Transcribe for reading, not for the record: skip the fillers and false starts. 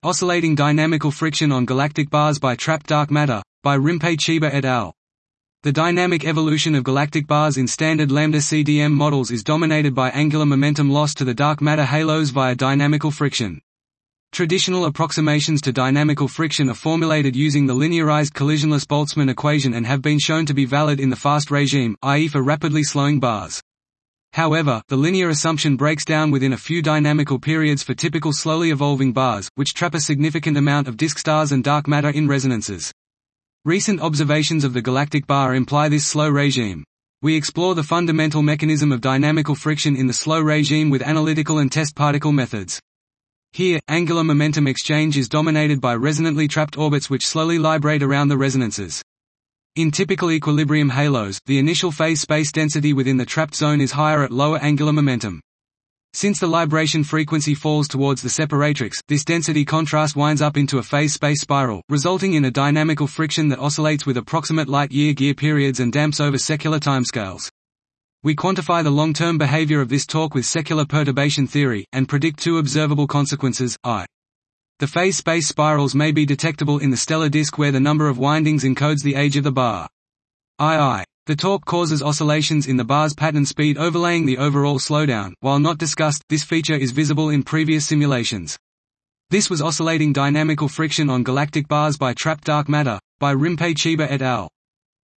Oscillating dynamical friction on galactic bars by trapped dark matter, by Rinpei Chiba et al. The dynamic evolution of galactic bars in standard lambda CDM models is dominated by angular momentum loss to the dark matter halos via dynamical friction. Traditional approximations to dynamical friction are formulated using the linearized collisionless Boltzmann equation and have been shown to be valid in the fast regime, i.e. for rapidly slowing bars. However, the linear assumption breaks down within a few dynamical periods for typical slowly evolving bars, which trap a significant amount of disk stars and dark matter in resonances. Recent observations of the galactic bar imply this slow regime. We explore the fundamental mechanism of dynamical friction in the slow regime with analytical and test particle methods. Here, angular momentum exchange is dominated by resonantly trapped orbits which slowly librate around the resonances. In typical equilibrium halos, the initial phase space density within the trapped zone is higher at lower angular momentum. Since the libration frequency falls towards the separatrix, this density contrast winds up into a phase space spiral, resulting in a dynamical friction that oscillates with approximate light-year gear periods and damps over secular timescales. We quantify the long-term behavior of this torque with secular perturbation theory, and predict two observable consequences, i. The phase space spirals may be detectable in the stellar disk where the number of windings encodes the age of the bar. II. The torque causes oscillations in the bar's pattern speed overlaying the overall slowdown. While not discussed, this feature is visible in previous simulations. This was oscillating dynamical friction on galactic bars by trapped dark matter, by Rinpei Chiba et al.